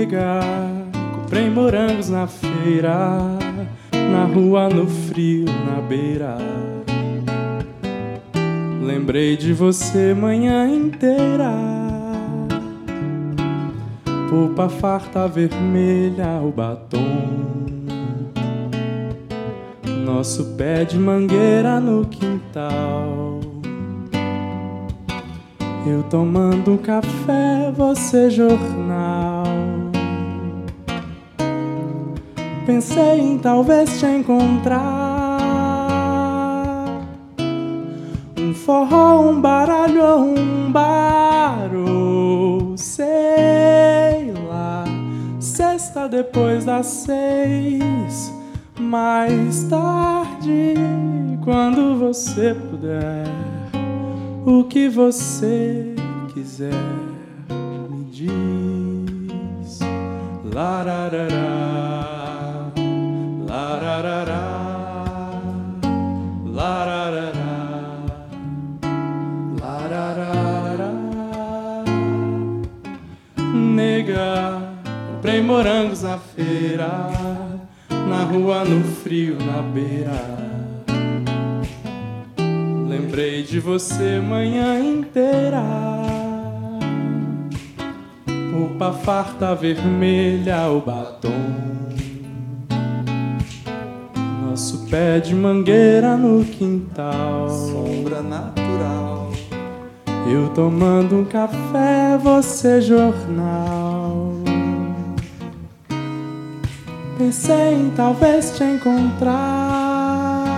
Nega, comprei morangos na feira, na rua, no frio, na beira. Lembrei de você manhã inteira. Polpa farta vermelha, o batom, nosso pé de mangueira no quintal. Eu tomando um café, você jornal. Pensei em talvez te encontrar. Um forró, um baralho ou um bar, ou sei lá, sexta depois das 6. Mais tarde, quando você puder, o que você quiser, me diz. Lararará, lararará, lararará, lararará. Nega, comprei morangos na feira, na rua, no frio, na beira. Lembrei de você manhã inteira. Polpa farta vermelha, o batom, nosso pé de mangueira no quintal. Sombra natural. Eu tomando um café, você jornal. Pensei em talvez te encontrar.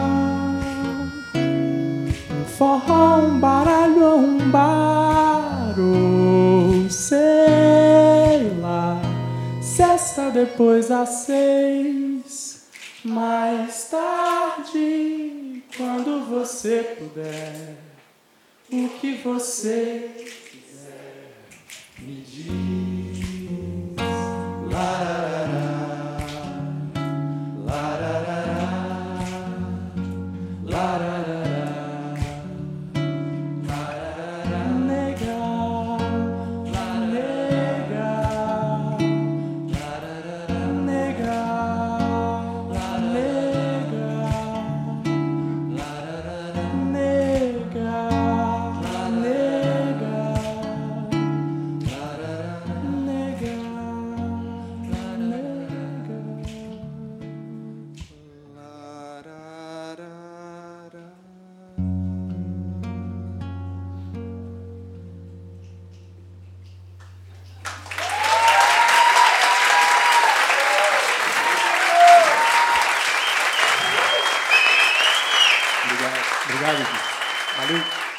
Um forró, um baralho ou um bar, ou sei lá, sexta depois das 6. Mais tarde, quando você puder, o que você quiser, me diz. Lararará, Obrigado. Valeu.